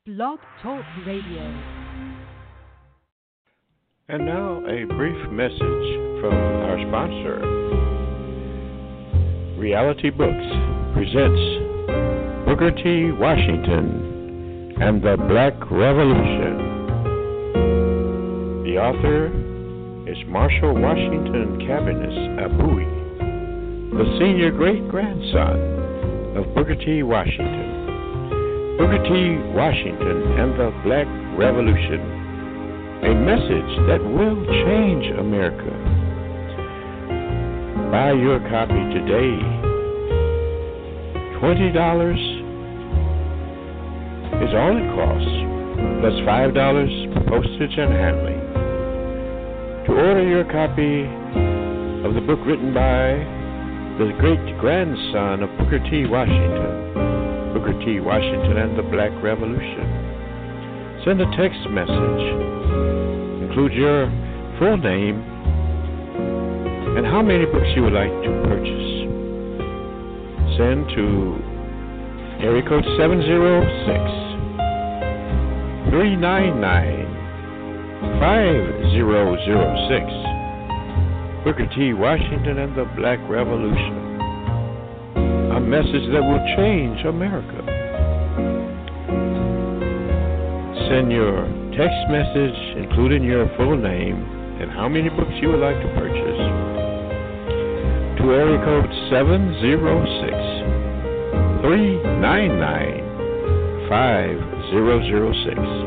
Blog Talk Radio. And now a brief message from our sponsor. Reality Books presents Booker T. Washington and the Black Revolution. The author is Marshall Washington Cabinets Abui, the senior great-grandson of Booker T. Washington. Booker T. Washington and the Black Revolution, a message that will change America. Buy your copy today. $20 is all it costs, plus $5 for postage and handling. To order your copy of the book written by the great-grandson of Booker T. Washington, Booker T. Washington and the Black Revolution, send a text message. Include your full name and how many books you would like to purchase. Send to area code 706-399-5006. Booker T. Washington and the Black Revolution. A message that will change America. Send your text message, including your full name and how many books you would like to purchase, to area code 706-399-5006.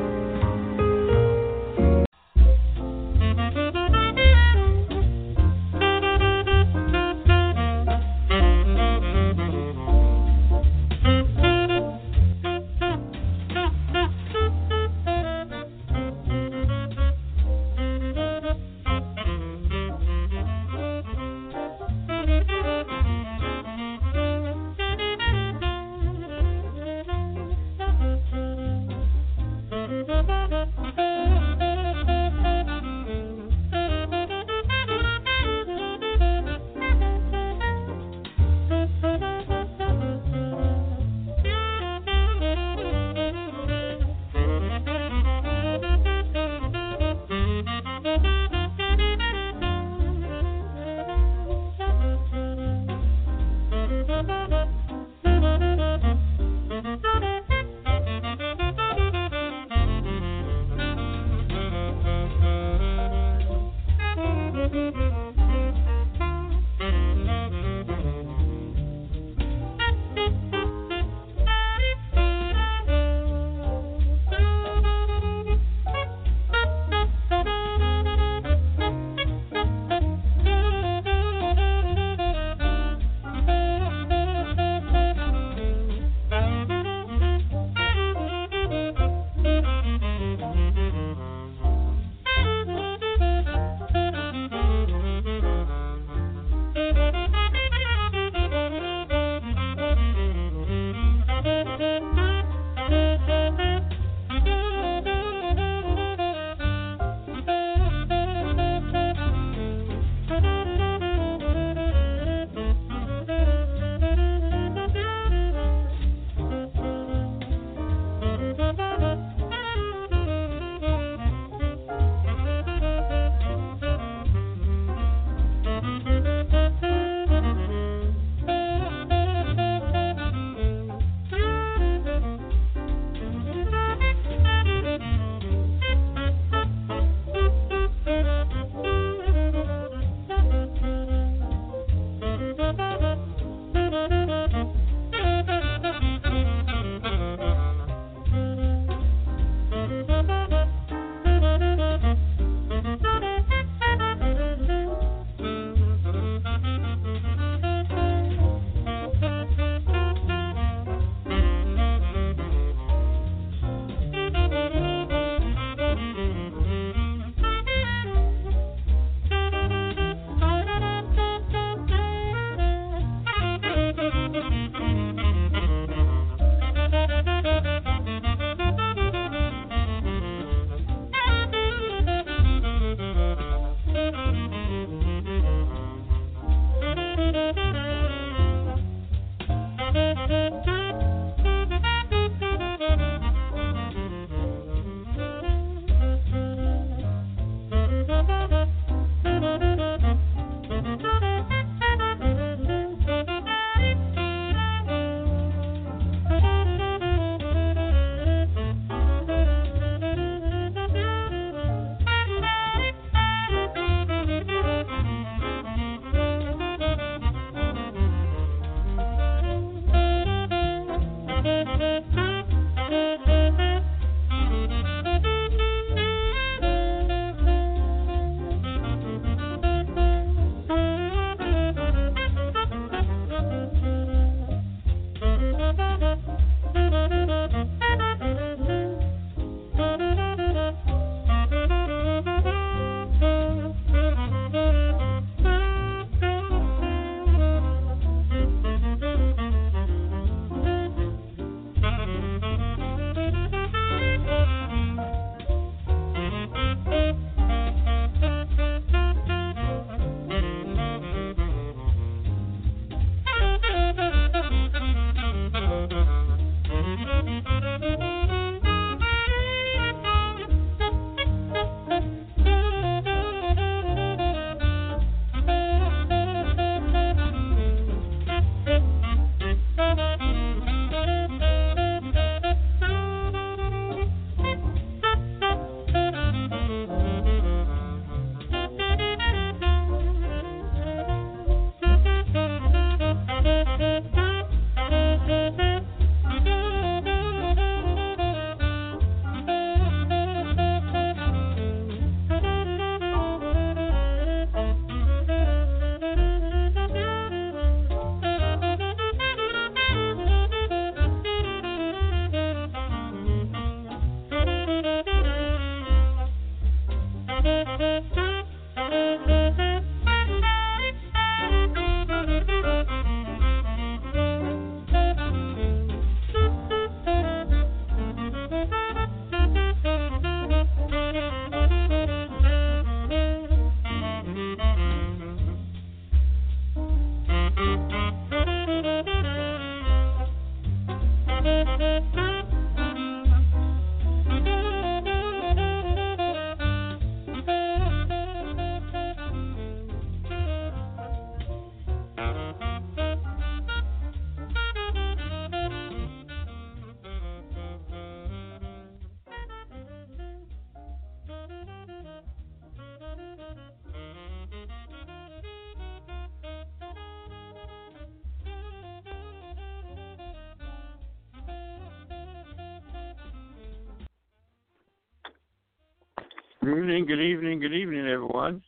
Good evening, everyone.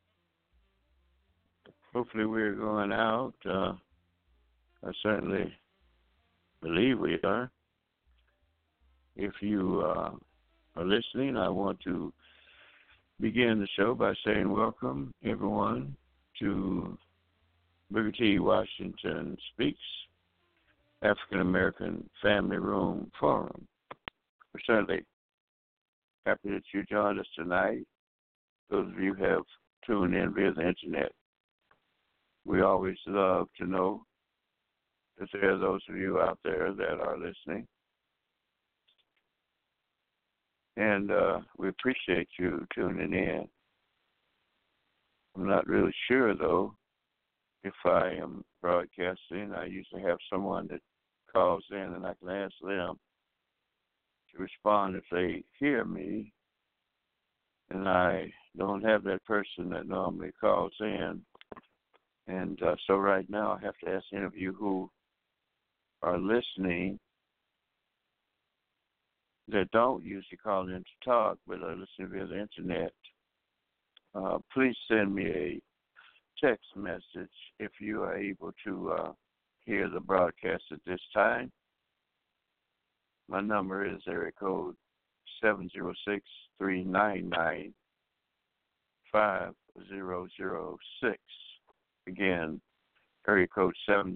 Hopefully we're going out. I certainly believe we are. If you are listening, I want to begin the show by saying welcome, everyone, to Booker T. Washington Speaks, African American Family Room Forum. We're certainly happy that you joined us tonight. Those of you who have tuned in via the internet, we always love to know that there are those of you out there that are listening. And we appreciate you tuning in. I'm not really sure, though, if I am broadcasting. I usually have someone that calls in and I can ask them to respond if they hear me, and I don't have that person that normally calls in. And so right now I have to ask any of you who are listening that don't usually call in to talk but are listening via the internet, please send me a text message if you are able to hear the broadcast at this time. My number is area code 706-399-5006. Again, area code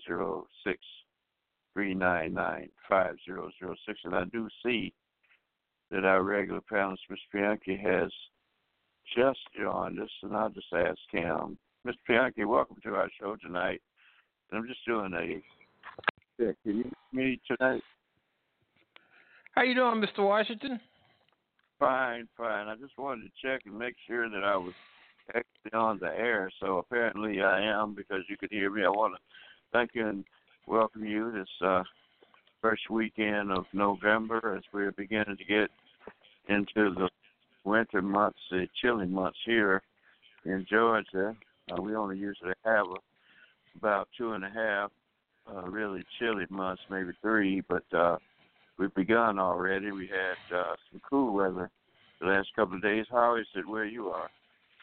706-399-5006. And I do see that our regular panelist, Mr. Bianchi, has just joined us, and I'll just ask him. Mr. Bianchi, welcome to our show tonight. And I'm just doing a check. Can you hear me tonight? How you doing, Mr. Washington? Fine. I just wanted to check and make sure that I was actually on the air. So apparently I am, because you could hear me. I want to thank you and welcome you this first weekend of November as we're beginning to get into the winter months, the chilly months here in Georgia. We only usually have about 2.5 really chilly months, maybe 3, but we've begun already. We had some cool weather the last couple of days. How is it where you are?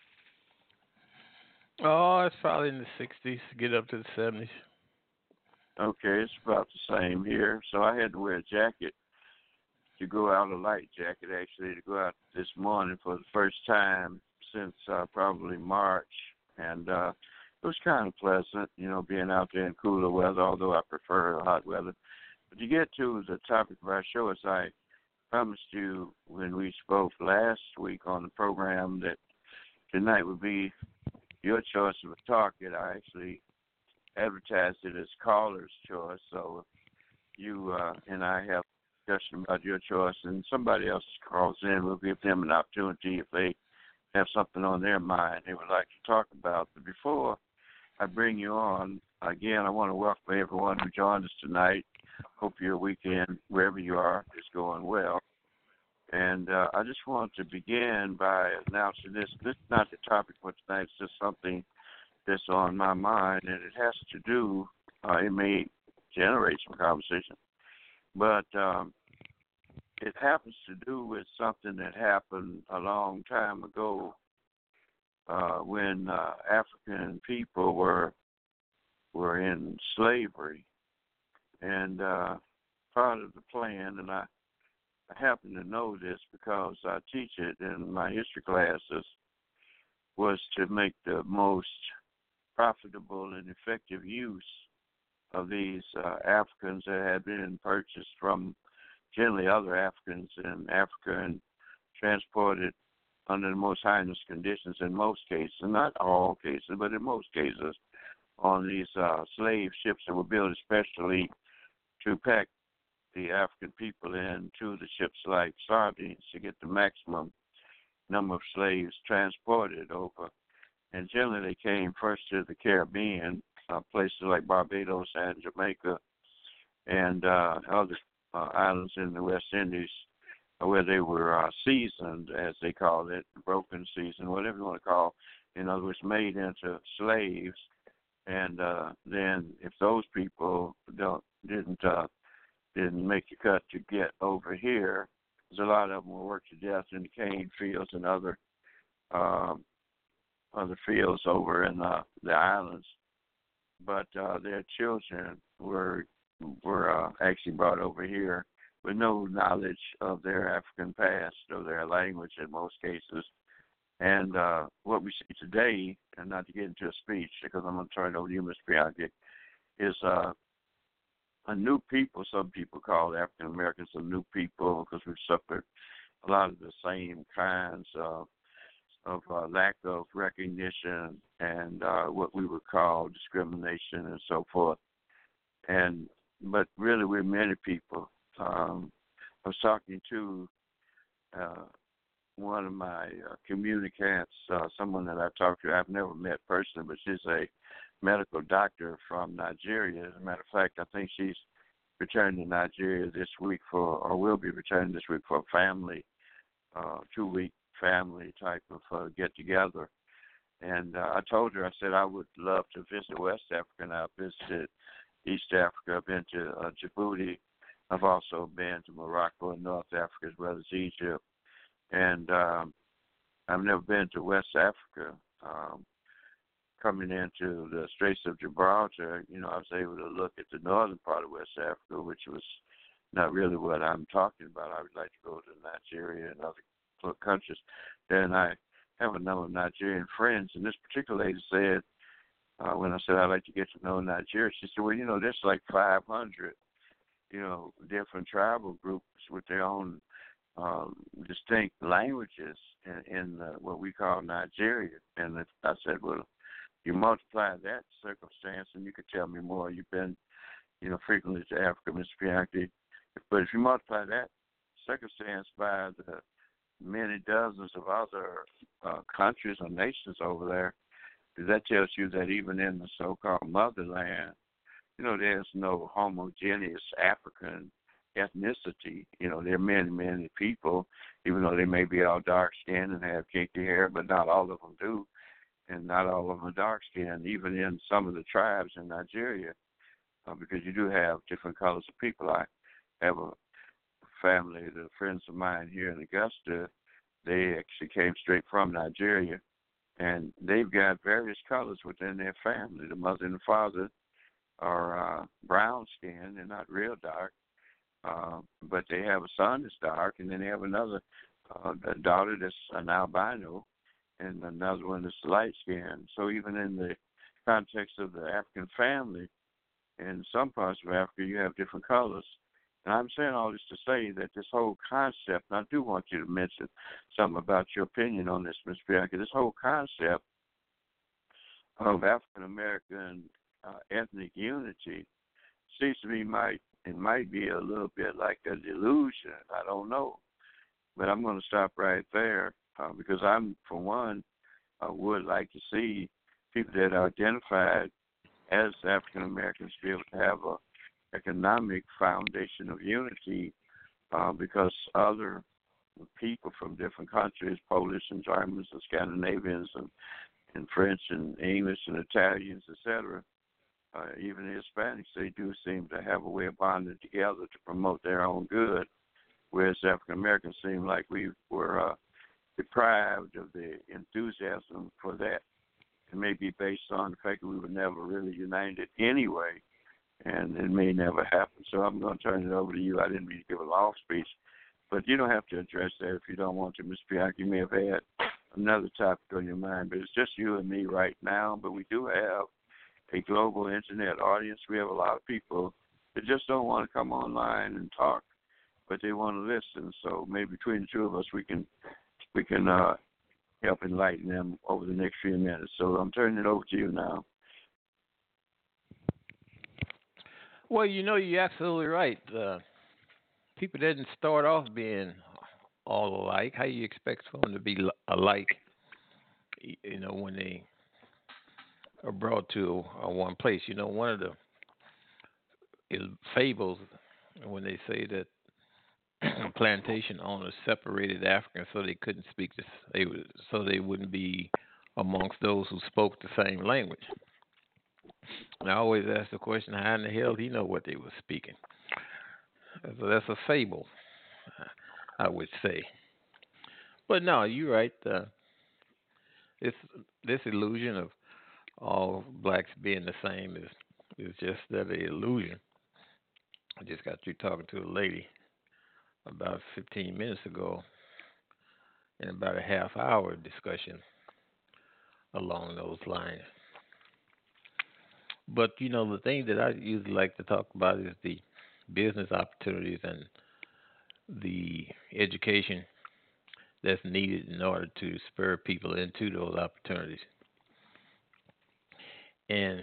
Oh, it's probably in the 60s, get up to the 70s. Okay, it's about the same here. So I had to wear a jacket to go out, a light jacket actually, to go out this morning for the first time since probably March. And it was kind of pleasant, being out there in cooler weather, although I prefer hot weather. But to get to the topic of our show, as I promised you when we spoke last week on the program, that tonight would be your choice of a target. I actually advertised it as caller's choice, so you and I have discussion about your choice, and somebody else calls in. We'll give them an opportunity if they have something on their mind they would like to talk about. But before I bring you on, again, I want to welcome everyone who joined us tonight. Hope your weekend, wherever you are, is going well. And I just want to begin by announcing this. This is not the topic for tonight. It's just something that's on my mind, and it has to do, it may generate some conversation, but it happens to do with something that happened a long time ago when African people were in slavery. And part of the plan, and I happen to know this because I teach it in my history classes, was to make the most profitable and effective use of these Africans that had been purchased from generally other Africans in Africa and transported under the most heinous conditions in most cases, not all cases, but in most cases, on these slave ships that were built especially to pack the African people into the ships like sardines to get the maximum number of slaves transported over. And generally they came first to the Caribbean, places like Barbados and Jamaica and other islands in the West Indies where they were seasoned, as they call it, broken season, whatever you want to call it. In other words, made into slaves. And then if those people didn't make the cut to get over here, because a lot of them were worked to death in the cane fields and other fields over in the islands. But their children were actually brought over here with no knowledge of their African past or their language in most cases. And what we see today, and not to get into a speech because I'm going to turn it over to you, Ms. Bianchi, is a new people. Some people call African Americans a new people because we've suffered a lot of the same kinds of lack of recognition and what we would call discrimination and so forth. But really, we're many people. I was talking to one of my communicants, someone that I talked to. I've never met personally, but she's a medical doctor from Nigeria. As a matter of fact, I think she's returning to Nigeria this week or will be returning this week for a family, 2-week family type of get-together. And I told her, I said, I would love to visit West Africa, and I've visited East Africa. I've been to Djibouti. I've also been to Morocco and North Africa as well as Egypt. And I've never been to West Africa. Coming into the Straits of Gibraltar, I was able to look at the northern part of West Africa, which was not really what I'm talking about. I would like to go to Nigeria and other countries. And I have a number of Nigerian friends, and this particular lady said, when I said I'd like to get to know Nigeria, she said, well, there's like 500, different tribal groups with their own distinct languages in what we call Nigeria. And I said, well, you multiply that circumstance, and you could tell me more. You've been, frequently to Africa, Mr. Bianchi. But if you multiply that circumstance by the many dozens of other countries or nations over there, that tells you that even in the so-called motherland, there's no homogeneous African ethnicity. There are many, many people, even though they may be all dark-skinned and have kinky hair, but not all of them do, and not all of them are dark-skinned, even in some of the tribes in Nigeria, because you do have different colors of people. I have a family, the friends of mine here in Augusta, they actually came straight from Nigeria, and they've got various colors within their family. The mother and the father are brown skinned. They're not real dark, but they have a son that's dark, and then they have another daughter that's an albino, and another one that's light skinned. So even in the context of the African family, in some parts of Africa, you have different colors. And I'm saying all this to say that this whole concept, and I do want you to mention something about your opinion on this, Ms. Bianchi, this whole concept of African-American ethnic unity seems to me might it might be a little bit like a delusion. I don't know. But I'm going to stop right there because for one, I would like to see people that are identified as African Americans be able to have a economic foundation of unity because other people from different countries, Polish and Germans and Scandinavians and French and English and Italians, etc., even the Hispanics, they do seem to have a way of bonding together to promote their own good, whereas African Americans seem like we were deprived of the enthusiasm for that. It may be based on the fact that we were never really united anyway, and it may never happen. So I'm going to turn it over to you. I didn't mean to give a long speech, but you don't have to address that if you don't want to, Ms. Bianca. You may have had another topic on your mind, but it's just you and me right now. But we do have a global internet audience. We have a lot of people that just don't want to come online and talk, but they want to listen. So maybe between the two of us, we can help enlighten them over the next few minutes. So I'm turning it over to you now. Well, you're absolutely right. People didn't start off being all alike. How you expect someone to be alike, when they are brought to one place? One of the fables when they say that plantation owners separated Africans so they couldn't speak so they wouldn't be amongst those who spoke the same language. And I always ask the question, how in the hell do you know what they were speaking? So that's a fable, I would say. But no, you're right. This illusion of all blacks being the same is just that an illusion. I just got through talking to a lady about 15 minutes ago in about a half-hour discussion along those lines. But, the thing that I usually like to talk about is the business opportunities and the education that's needed in order to spur people into those opportunities. And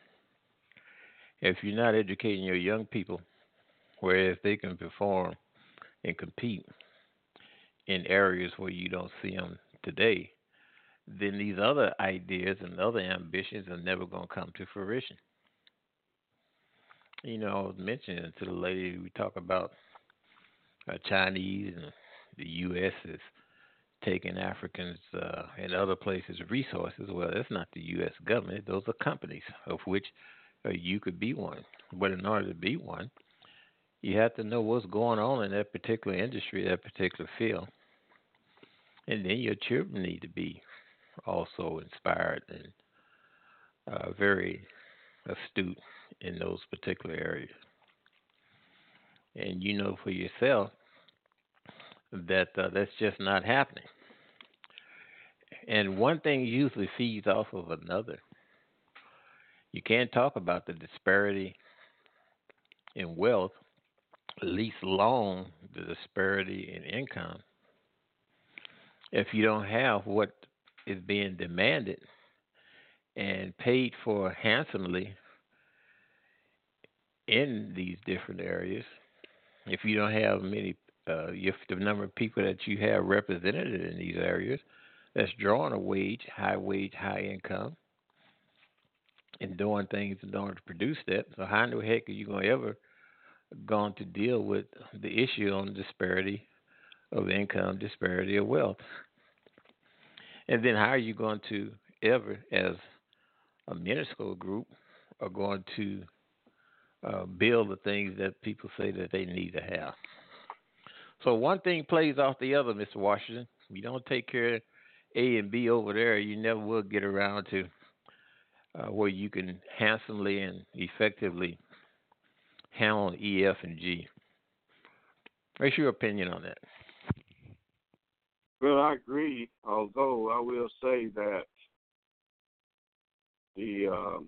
if you're not educating your young people, whereas they can perform and compete in areas where you don't see them today, then these other ideas and other ambitions are never going to come to fruition. I was mentioning to the lady, we talk about Chinese and the U.S. is taking Africans and other places' resources. Well, that's not the U.S. government. Those are companies, of which you could be one. But in order to be one, you have to know what's going on in that particular industry, that particular field. And then your children need to be also inspired and very astute in those particular areas. And you know for yourself that that's just not happening. And one thing usually feeds off of another. You can't talk about the disparity in wealth, least alone the disparity in income, if you don't have what is being demanded and paid for handsomely in these different areas. If you don't have if the number of people that you have represented in these areas that's drawing a high income, and doing things in order to produce that, so how in the heck are you going to ever going to deal with the issue on the disparity of income, disparity of wealth? And then how are you going to ever, as a minuscule group, are going to build the things that people say that they need to have? So one thing plays off the other, Mr. Washington. If you don't take care of A and B over there, you never will get around to where you can handsomely and effectively handle E, F, and G. What's your opinion on that? Well, I agree, although I will say that the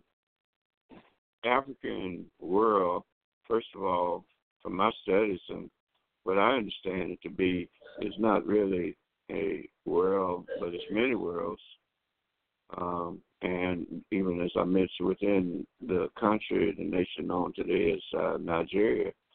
African world, first of all, from my studies and what I understand it to be, is not really a world, but it's many worlds. And even as I mentioned, within the country, the nation known today as Nigeria,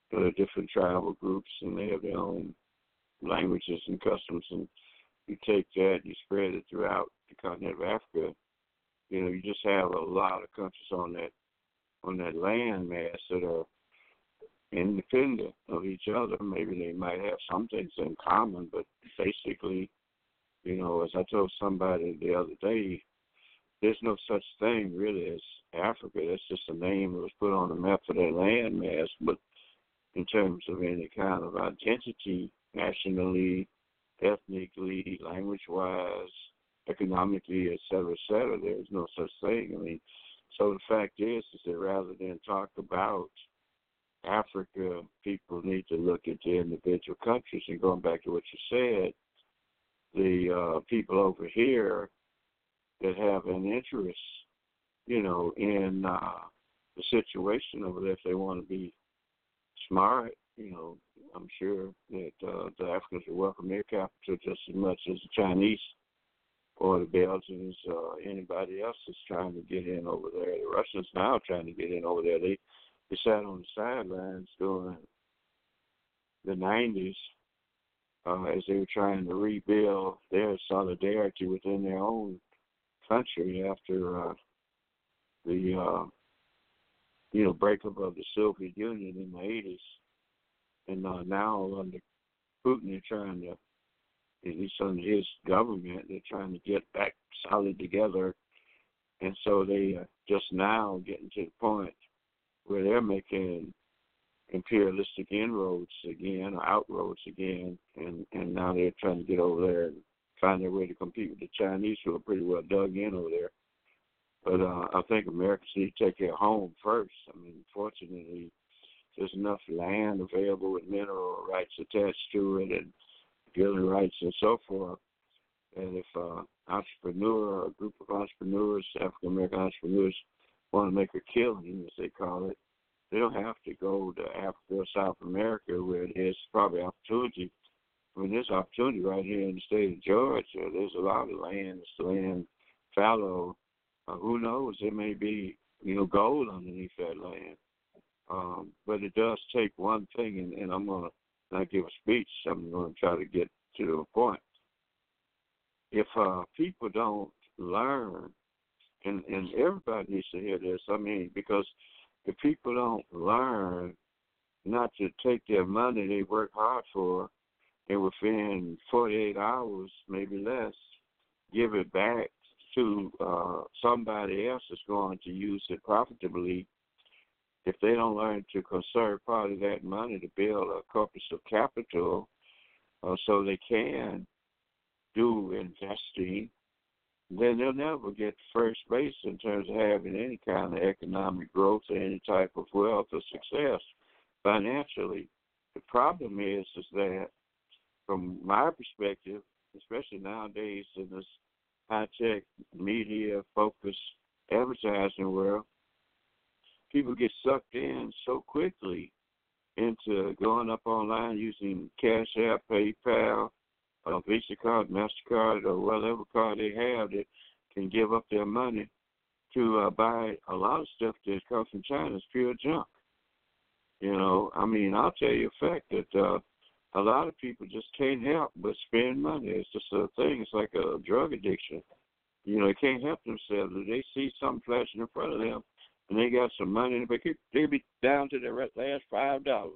different tribal groups, and they have their own languages and customs, and you take that and you spread it throughout the continent of Africa. You just have a lot of countries on that land mass that are independent of each other. Maybe they might have some things in common, but basically, as I told somebody the other day, there's no such thing really as Africa. That's just a name that was put on the map for that land mass. But in terms of any kind of identity, nationally, ethnically, language-wise, economically, et cetera, there's no such thing. I mean, so the fact is that rather than talk about Africa, people need to look at the individual countries. And going back to what you said, the people over here that have an interest, in the situation over there, if they want to be smart, I'm sure that the Africans will welcome their capital just as much as the Chinese or the Belgians or anybody else is trying to get in over there. The Russians now are trying to get in over there. They sat on the sidelines during the 90s as they were trying to rebuild their solidarity within their own country after the breakup of the Soviet Union in the 80s. And now under Putin, they're trying to, at least under his government, they're trying to get back solid together. And so they are just now getting to the point where they're making imperialistic inroads again, or outroads again, and now they're trying to get over there and find their way to compete with the Chinese, who are pretty well dug in over there. But I think Americans need to take their home first. I mean, fortunately, there's enough land available with mineral rights attached to it and building rights and so forth. And if an entrepreneur or a group of entrepreneurs, African-American entrepreneurs, want to make a killing, as they call it, they don't have to go to Africa or South America where there's probably opportunity. I mean, there's opportunity right here in the state of Georgia. There's a lot of land. It's the land fallow. Who knows? There may be, gold underneath that land. But it does take one thing, and I'm going to not give a speech. I'm going to try to get to the point. If people don't learn, and everybody needs to hear this, I mean, because if people don't learn not to take their money they work hard for and within 48 hours, maybe less, give it back to somebody else that's going to use it profitably, if they don't learn to conserve part of that money to build a corpus of capital so they can do investing, then they'll never get first base in terms of having any kind of economic growth or any type of wealth or success financially. The problem is that, from my perspective, especially nowadays in this high-tech, media-focused advertising world, people get sucked in so quickly into going up online using Cash App, PayPal, Visa card, MasterCard, or whatever card they have that can give up their money to buy a lot of stuff that comes from China. It's pure junk. I mean, I'll tell you a fact that a lot of people just can't help but spend money. It's just a thing. It's like a drug addiction. They can't help themselves. If they see something flashing in front of them and they got some money, they'll be down to their last $5,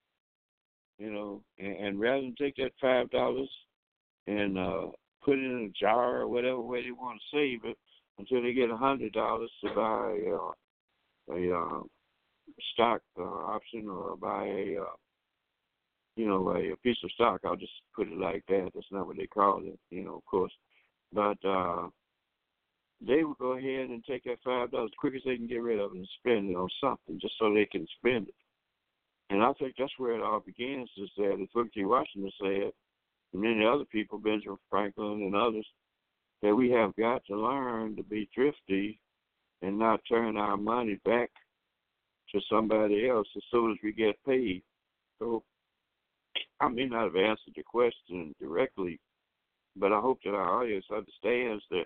and rather than take that $5 and put it in a jar or whatever way they want to save it until they get $100 to buy a stock option or buy a piece of stock. I'll just put it like that. That's not what they call it, of course. But they will go ahead and take that $5 as quick as they can get rid of it and spend it on something just so they can spend it. And I think that's where it all begins, is that, as Booker T. Washington said, and many other people, Benjamin Franklin and others, that we have got to learn to be thrifty and not turn our money back to somebody else as soon as we get paid. So I may not have answered the question directly, but I hope that our audience understands that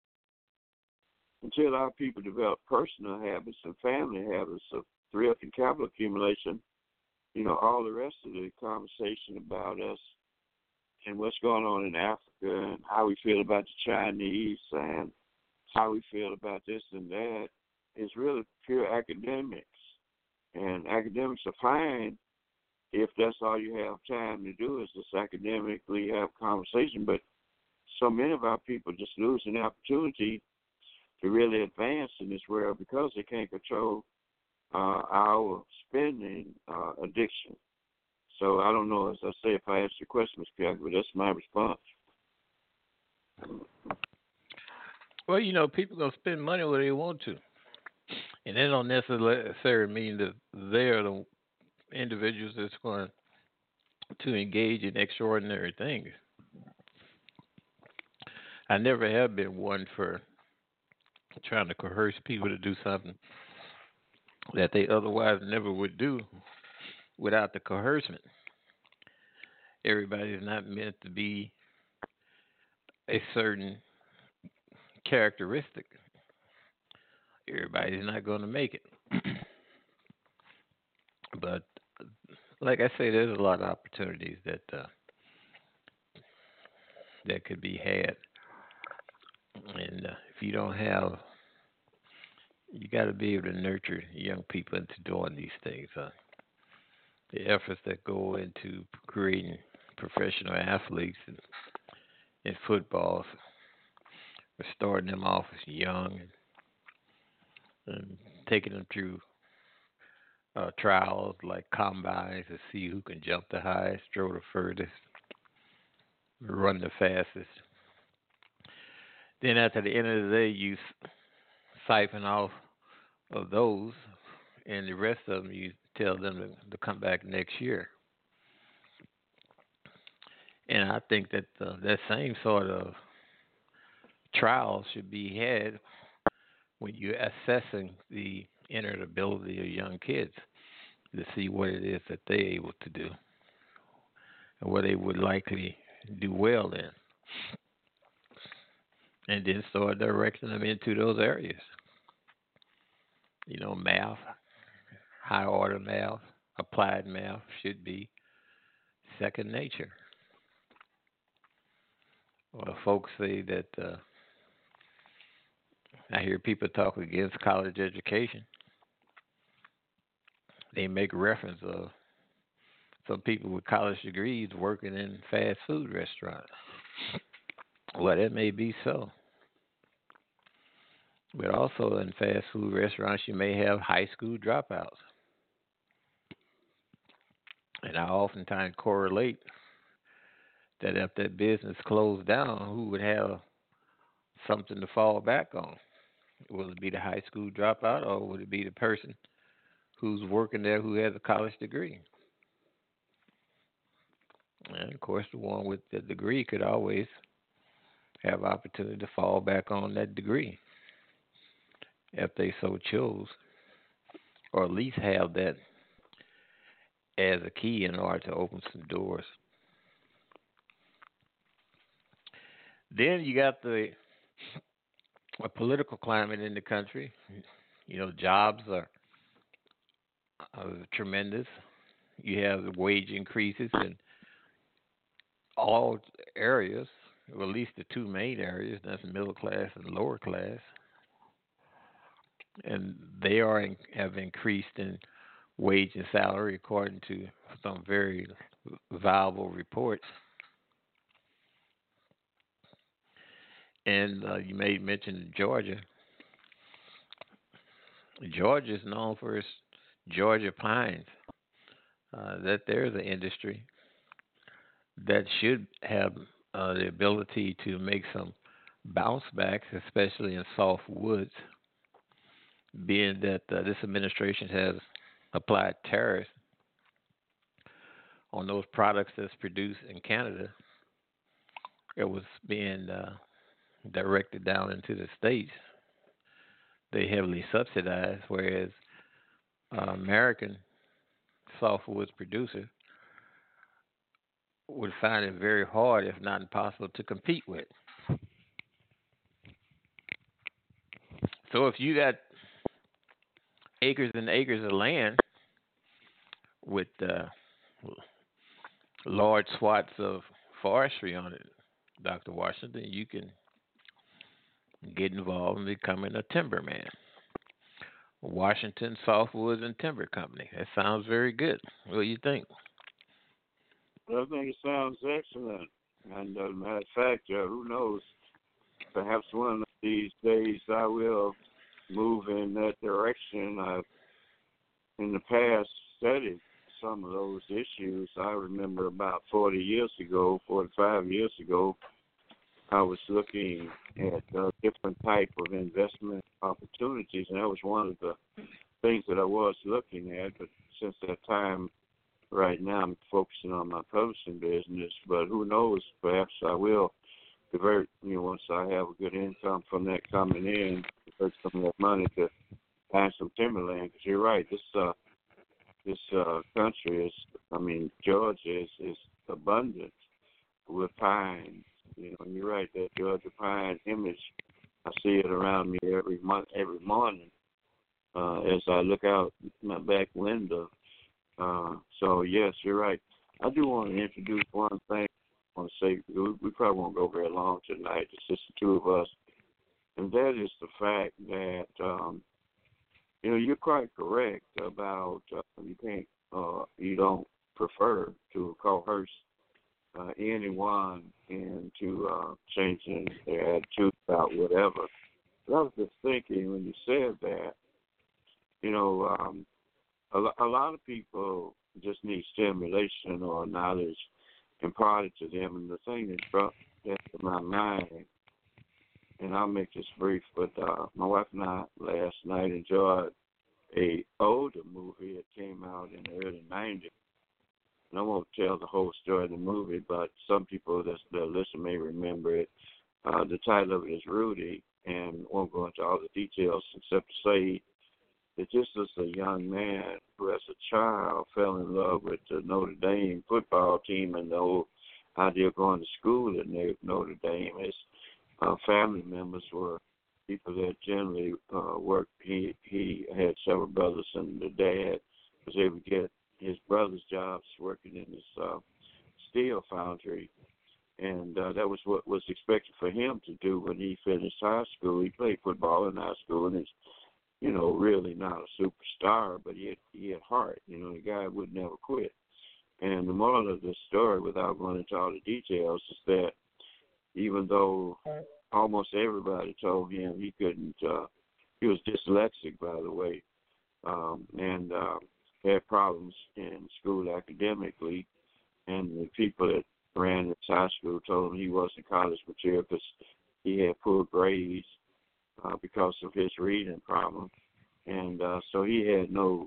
until our people develop personal habits and family habits of thrift and capital accumulation, all the rest of the conversation about us and what's going on in Africa and how we feel about the Chinese and how we feel about this and that is really pure academics. And academics are fine if that's all you have time to do is just academically have conversation. But so many of our people just lose an opportunity to really advance in this world because they can't control our spending addiction. So I don't know, as I say, if I asked your question, Ms. Piaga, but that's my response. Well, people going to spend money where they want to. And that don't necessarily mean that they're the individuals that's going to engage in extraordinary things. I never have been one for trying to coerce people to do something that they otherwise never would do without the coercion. Everybody is not meant to be a certain characteristic. Everybody's not going to make it. But like I say, there's a lot of opportunities that could be had. And if you don't have, you got to be able to nurture young people into doing these things. The efforts that go into creating professional athletes in football, we're starting them off as young and taking them through trials like combines to see who can jump the highest, throw the furthest, run the fastest. Then at the end of the day, you siphon off of those, and the rest of them you tell them to come back next year. And I think that that same sort of trial should be had when you're assessing the inner ability of young kids to see what it is that they're able to do and what they would likely do well in. And then start directing them into those areas. Math, high order math, applied math should be second nature. Well, folks say that I hear people talk against college education. They make reference of some people with college degrees working in fast food restaurants. Well, that may be so. But also in fast food restaurants, you may have high school dropouts. And I oftentimes correlate that if that business closed down, who would have something to fall back on? Will it be the high school dropout, or would it be the person who's working there who has a college degree? And, of course, the one with the degree could always have opportunity to fall back on that degree if they so chose, or at least have that as a key in order to open some doors. Then you got a political climate in the country. Jobs are tremendous. You have the wage increases in all areas, or at least the two main areas, that's middle class and lower class. And they have increased in wage and salary according to some very viable reports. And you made mention of Georgia. Georgia is known for its Georgia pines. That there's an industry that should have the ability to make some bounce backs, especially in soft woods, being that this administration has applied tariffs on those products that's produced in Canada. It was being directed down into the states. They heavily subsidized, whereas American softwoods producer would find it very hard, if not impossible, to compete with. So if you got acres and acres of land with large swaths of forestry on it, Dr. Washington, you can get involved in becoming a timberman. Washington Softwoods and Timber Company. That sounds very good. What do you think? I think it sounds excellent. And matter of fact, who knows? Perhaps one of these days I will move in that direction. I've in the past studied some of those issues. I remember about 45 years ago, I was looking at different type of investment opportunities, and that was one of the things that I was looking at. But since that time, right now I'm focusing on my publishing business. But who knows? Perhaps I will divert. Once I have a good income from that coming in, divert some of that money to buy some timberland. Because you're right, this country Georgia is abundant with pine. You're right, that Georgia pine image, I see it around me every morning as I look out my back window. So yes, you're right. I do want to introduce one thing. I want to say we probably won't go very long tonight. It's just the two of us, and that is the fact that you're quite correct about you don't prefer to coerce anyone into changing their attitude about whatever. But I was just thinking when you said that, a lot of people just need stimulation or knowledge imparted to them. And the thing that brought that to my mind, and I'll make this brief, but my wife and I last night enjoyed a older movie that came out in the early 90s. And I won't tell the whole story of the movie, but some people that listen may remember it. The title of it is Rudy, and won't go into all the details except to say that this is a young man who, as a child, fell in love with the Notre Dame football team and the whole idea of going to school at Notre Dame. His family members were people that generally worked. He had several brothers, and the dad was able to get his brother's jobs working in this steel foundry. And that was what was expected for him to do when he finished high school. He played football in high school, and he's, really not a superstar, but he had heart. The guy would never quit. And the moral of this story, without going into all the details, is that even though almost everybody told him he couldn't, he was dyslexic, by the way, and had problems in school academically, and the people that ran his high school told him he wasn't college material because he had poor grades because of his reading problem, and so he had no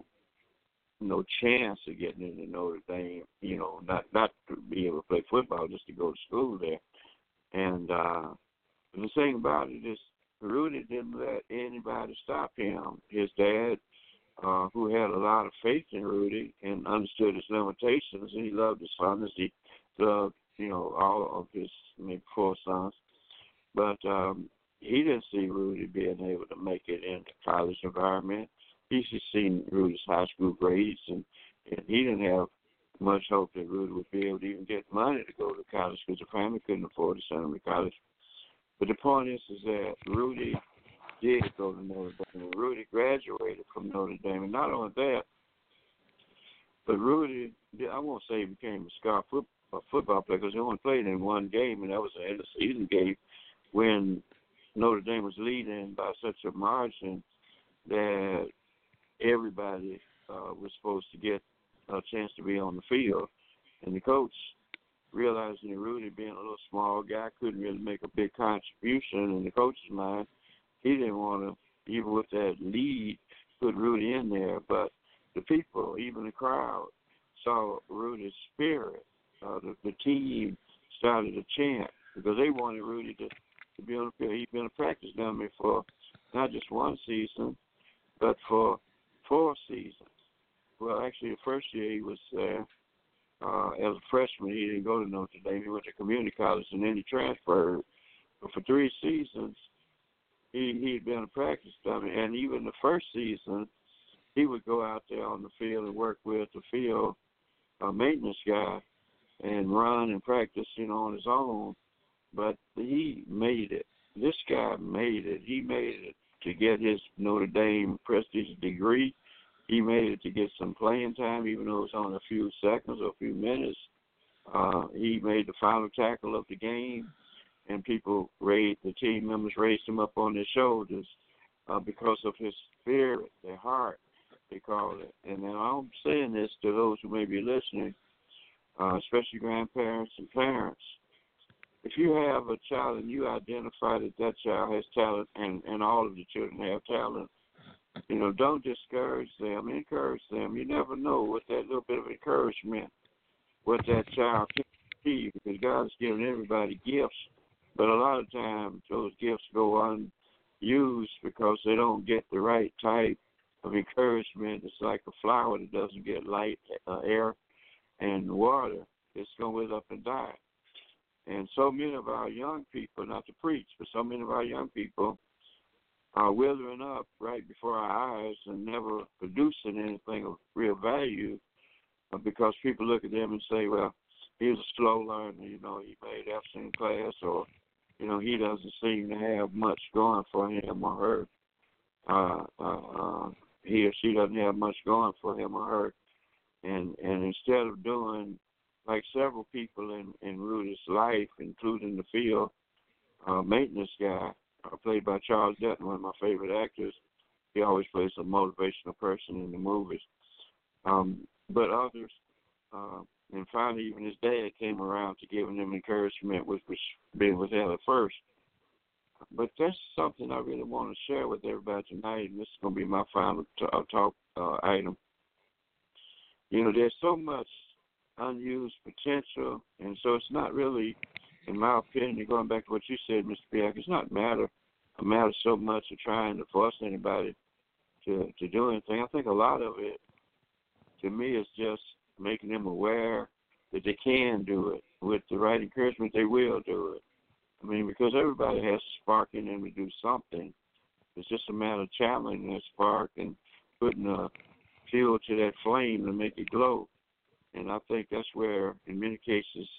chance of getting into Notre Dame. Not to be able to play football, just to go to school there. And the thing about it is, Rudy didn't let anybody stop him. His dad, who had a lot of faith in Rudy and understood his limitations, and he loved his son as he loved, all of his maybe 4 sons. But he didn't see Rudy being able to make it in the college environment. He just seen Rudy's high school grades, and he didn't have much hope that Rudy would be able to even get money to go to college because the family couldn't afford to send him to college. But the point is that Rudy did go to Notre Dame. Rudy graduated from Notre Dame, and not only that, but Rudy, I won't say he became a star football player because he only played in one game, and that was an end-of-season game when Notre Dame was leading by such a margin that everybody was supposed to get a chance to be on the field. And the coach, realizing that Rudy, being a little small guy, couldn't really make a big contribution in the coach's mind, he didn't want to, even with that lead, put Rudy in there. But the people, even the crowd, saw Rudy's spirit. The team started to chant because they wanted Rudy to be on the field. He'd been a practice dummy for not just one season, but for 4 seasons. Well, actually, the first year he was there as a freshman. He didn't go to Notre Dame. He went to community college, and then he transferred. But for 3 seasons, he'd been a practice dummy. And even the first season, he would go out there on the field and work with the field a maintenance guy and run and practice, on his own. But he made it. This guy made it. He made it to get his Notre Dame prestigious degree. He made it to get some playing time, even though it was only a few seconds or a few minutes. He made the final tackle of the game, and the team members raised him up on their shoulders because of his spirit, their heart, they call it. And then I'm saying this to those who may be listening, especially grandparents and parents. If you have a child and you identify that child has talent, and all of the children have talent, don't discourage them, encourage them. You never know what that little bit of encouragement, what that child can achieve, because God's given everybody gifts, but a lot of times those gifts go unused because they don't get the right type of encouragement. It's like a flower that doesn't get light, air, and water. It's going to wither up and die. And so many of our young people, not to preach, but so many of our young people are withering up right before our eyes and never producing anything of real value because people look at them and say, well, he was a slow learner, he made F's in class, or, he doesn't seem to have much going for him or her. He or she doesn't have much going for him or her. And instead of doing like several people in Rudy's life, including the field maintenance guy, played by Charles Dutton, one of my favorite actors. He always plays a motivational person in the movies. But others, and finally even his dad came around to giving him encouragement, which was being withheld at first. But that's something I really want to share with everybody tonight, and this is going to be my final talk item. There's so much unused potential, and so it's not really, in my opinion, going back to what you said, Mr. Biak, it's not a matter so much of trying to force anybody to do anything. I think a lot of it, to me, is just making them aware that they can do it. With the right encouragement, they will do it. I mean, because everybody has a spark in them to do something. It's just a matter of channeling that spark and putting a fuel to that flame to make it glow. And I think that's where, in many cases,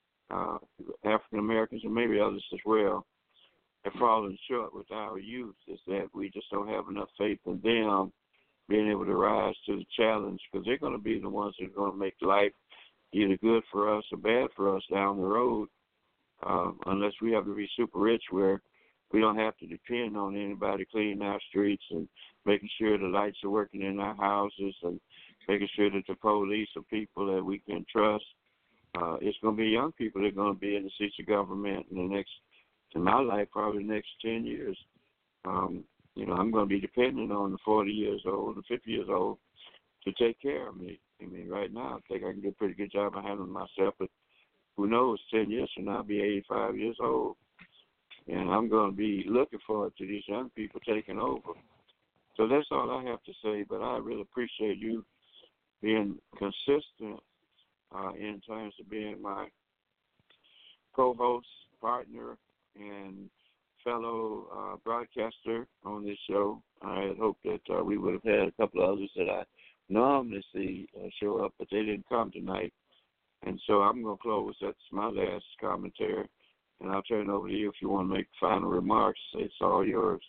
African Americans and maybe others as well have fallen short with our youth, is that we just don't have enough faith in them being able to rise to the challenge, because they're going to be the ones that are going to make life either good for us or bad for us down the road, unless we have to be super rich where we don't have to depend on anybody cleaning our streets and making sure the lights are working in our houses and making sure that the police are people that we can trust. It's going to be young people that are going to be in the seats of government in my life, probably the next 10 years. I'm going to be dependent on the 40 years old, the 50 years old to take care of me. I mean, right now, I think I can do a pretty good job of handling myself, but who knows, 10 years from now, I'll be 85 years old. And I'm going to be looking forward to these young people taking over. So that's all I have to say, but I really appreciate you being consistent in terms of being my co-host, partner, and fellow broadcaster on this show. I had hoped that we would have had a couple of others that I normally see show up, but they didn't come tonight. And so I'm going to close. That's my last commentary. And I'll turn it over to you if you want to make final remarks. It's all yours.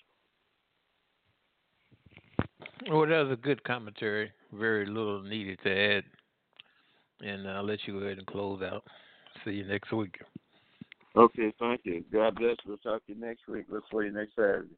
Well, that was a good commentary. Very little needed to add. And I'll let you go ahead and close out. See you next week. Okay, thank you. God bless. We'll talk to you next week. Look for you next Saturday.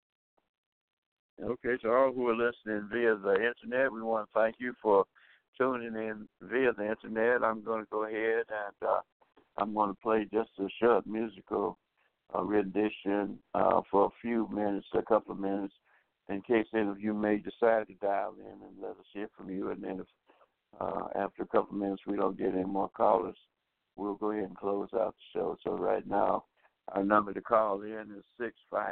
Okay, to all who are listening via the Internet, we want to thank you for tuning in via the Internet. I'm going to go ahead and I'm going to play just a short musical rendition for a few minutes, a couple of minutes, in case any of you may decide to dial in and let us hear from you. And then if after a couple of minutes we don't get any more callers, we'll go ahead and close out the show. So right now, our number to call in is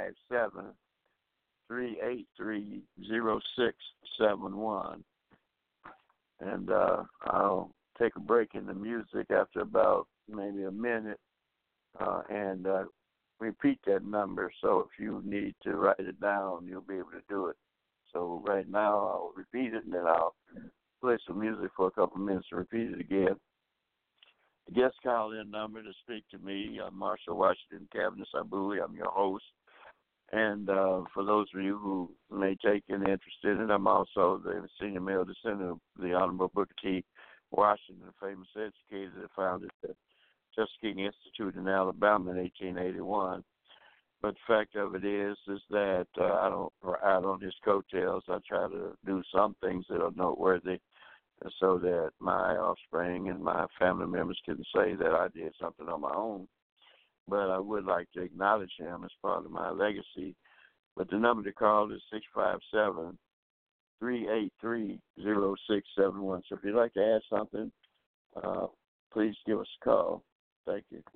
657-383-0671. And I'll take a break in the music after about maybe a minute and repeat that number. So if you need to write it down, you'll be able to do it. So right now I'll repeat it, and then I'll play some music for a couple of minutes and repeat it again. The guest call-in number to speak to me, I'm Marshall Washington Cabinet Sabui. I'm your host. And for those of you who may take an interest in it, I'm also the senior male descendant of the Honorable Booker T. Washington, a famous educator that founded the Tuskegee Institute in Alabama in 1881. But the fact of it is that I don't ride on his coattails. I try to do some things that are noteworthy so that my offspring and my family members can say that I did something on my own. But I would like to acknowledge him as part of my legacy. But the number to call is 657-383-0671. So if you'd like to add something, please give us a call. Thank you.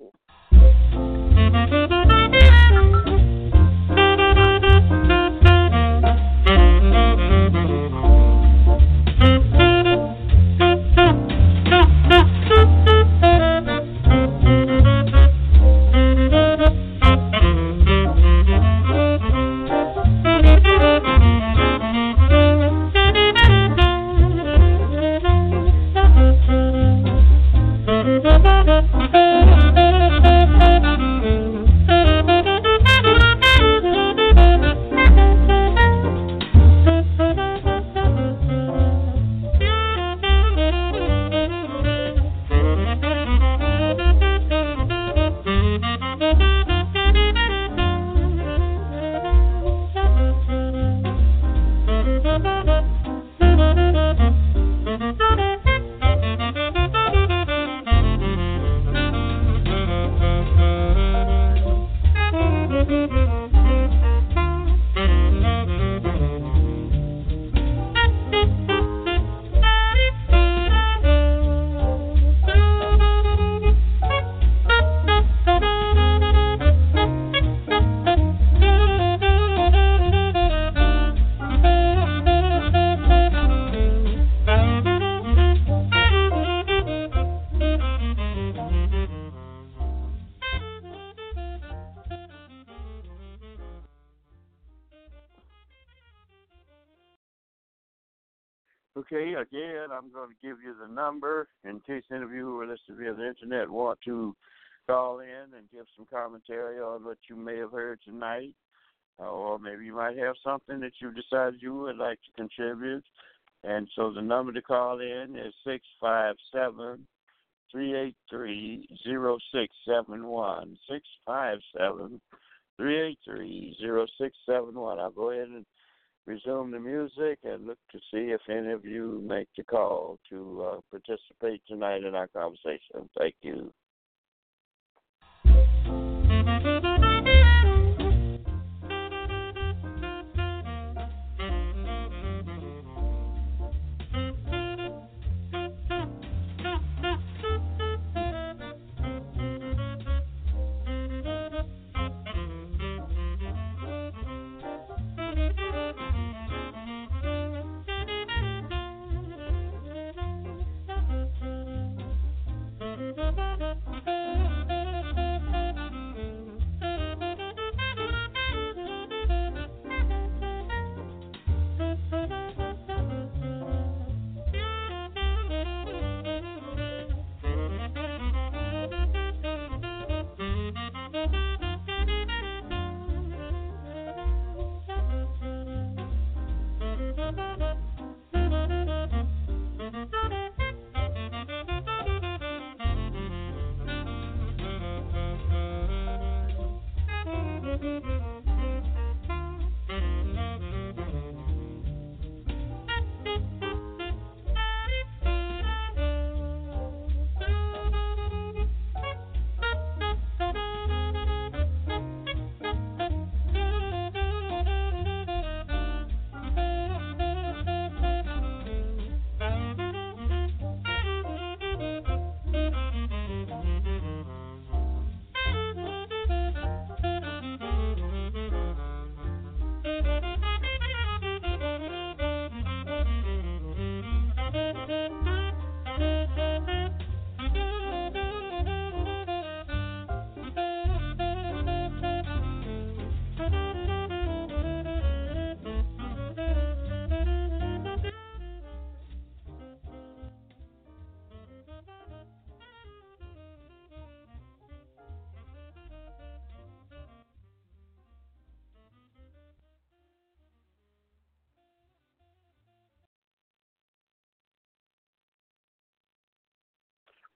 Okay, again, I'm going to give you the number in case any of you who are listening via the internet want to call in and give some commentary on what you may have heard tonight, or maybe you might have something that you decided you would like to contribute. And so the number to call in is 657-383-0671, 657-383-0671. I'll go ahead and resume the music and look to see if any of you make the call to participate tonight in our conversation. Thank you.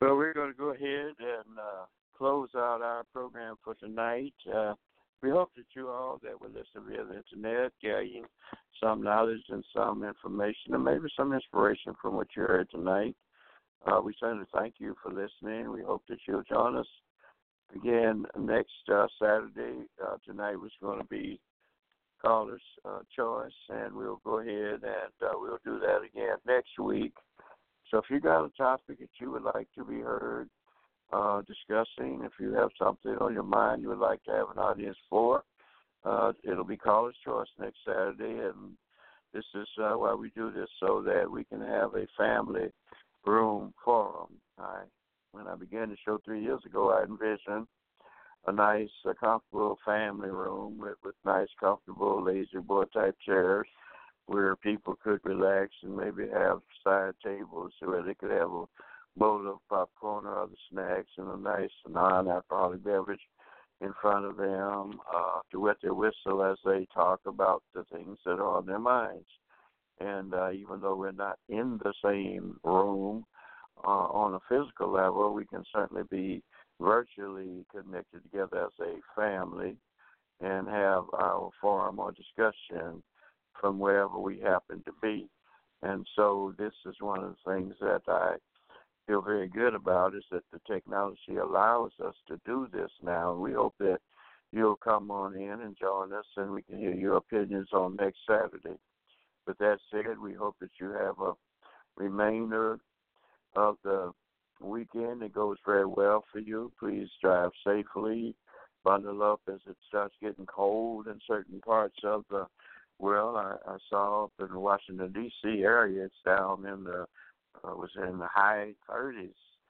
So we're going to go ahead and close out our program for tonight. We hope that you all that will listen via the internet gain some knowledge and some information and maybe some inspiration from what you heard tonight. We certainly thank you for listening. We hope that you'll join us again next Saturday. Tonight was going to be Caller's Choice, and we'll go ahead and we'll do that again next week. So if you got a topic that you would like to be heard discussing, if you have something on your mind you would like to have an audience for, it'll be Caller's Choice next Saturday, and this is why we do this, so that we can have a family room forum. When I began the show 3 years ago, I envisioned a nice, comfortable family room with nice, comfortable, lazy boy type chairs where people could relax and maybe have side tables where they could have a bowl of popcorn or other snacks and a nice non-alcoholic beverage in front of them to wet their whistle as they talk about the things that are on their minds. And even though we're not in the same room on a physical level, we can certainly be virtually connected together as a family and have our forum or discussion from wherever we happen to be. And so this is one of the things that I feel very good about, is that the technology allows us to do this now. And we hope that you'll come on in and join us and we can hear your opinions on next Saturday. With that said, we hope that you have a remainder of the weekend. It goes very well for you. Please drive safely. Bundle up as it starts getting cold in certain parts of the world. I saw up in the Washington, D.C. area, it's down in the was in the high 30s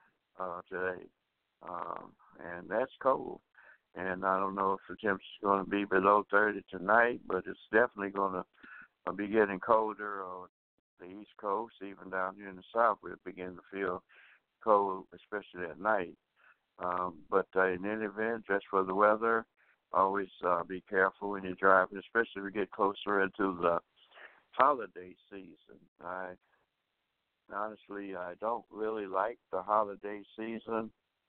today, and that's cold. And I don't know if the temperature is going to be below 30 tonight, but it's definitely going to be getting colder on the East Coast. Even down here in the South, we're beginning to feel cold, especially at night. But in any event, just for the weather, always be careful when you're driving, especially if we get closer into the holiday season. Honestly, I don't really like the holiday season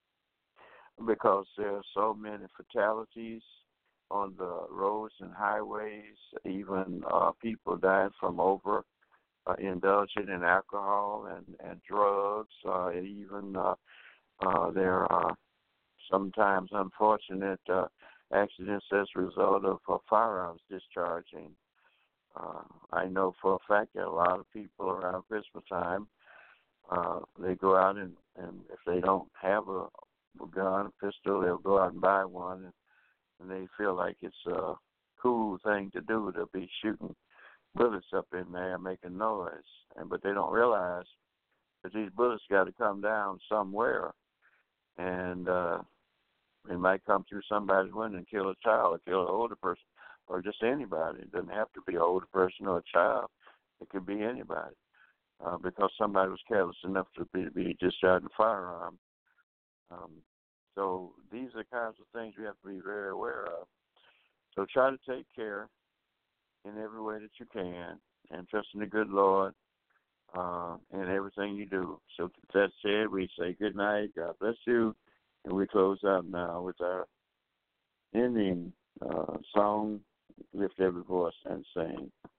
because there are so many fatalities on the roads and highways, even people dying from indulging in alcohol and drugs. Even there are sometimes unfortunate accidents as a result of firearms discharging. I know for a fact that a lot of people around Christmas time, they go out and if they don't have a gun, a pistol, they'll go out and buy one, and they feel like it's a cool thing to do, to be shooting bullets up in there making noise. But they don't realize that these bullets got to come down somewhere, and they might come through somebody's window and kill a child or kill an older person or just anybody. It doesn't have to be an older person or a child. It could be anybody because somebody was careless enough to be discharging a firearm. So these are the kinds of things we have to be very aware of. So try to take care in every way that you can and trust in the good Lord in everything you do. So with that said, we say good night, God bless you, and we close out now with our ending song, Lift Every Voice and Sing.